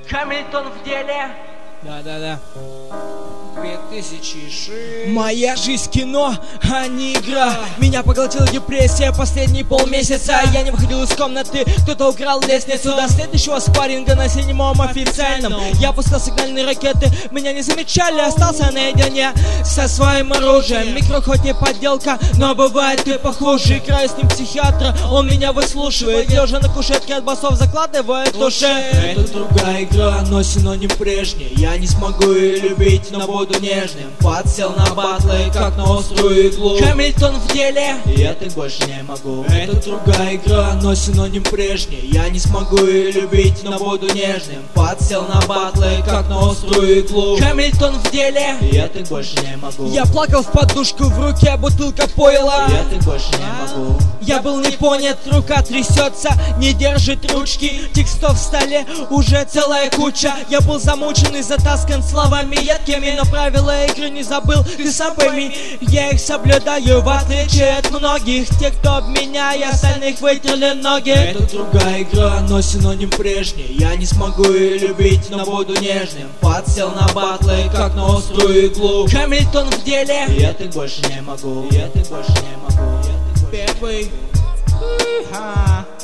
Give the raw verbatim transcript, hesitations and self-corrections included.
Хамильтон в деле. Да-да-да. две тысячи шесть. Моя жизнь кино, а не игра. Меня поглотила депрессия последние полмесяца. Я не выходил из комнаты, кто-то украл лестницу. До следующего спарринга на седьмом официальном я пускал сигнальные ракеты, меня не замечали. Остался наедине со своим оружием. Микро хоть и подделка, но бывает и похуже. Играю с ним психиатра, он меня выслушивает. Лежа на кушетке от басов закладывает в душе. Это другая игра, но синоним прежний. Я не смогу и любить, но буду нежным. Подсел на батлы, как на острую иглу. Хамильтон в деле. Я так больше не могу. Это другая игра, но синоним прежний. Я не смогу и любить, но буду нежным. Подсел на батлы, как на острую иглу. Хамильтон в деле. Я так больше не могу. Я плакал в подушку, в руке бутылка пойла. Я так больше не могу. Я был не понят, рука трясется, не держит ручки. Текстов в столе уже целая куча. Я был замучен и затаскан словами едкими, но правила игры не забыл, ты сам пойми. Я их соблюдаю, в отличие от многих. Те, кто об меня и остальных вытерли ноги. Это другая игра, но синоним прежний. Я не смогу и любить, но буду нежным. Подсел на батлы, как на острую иглу. Хамильтон в деле. Я так больше не могу. Я так больше не могу. Я так больше... Первый. Ха.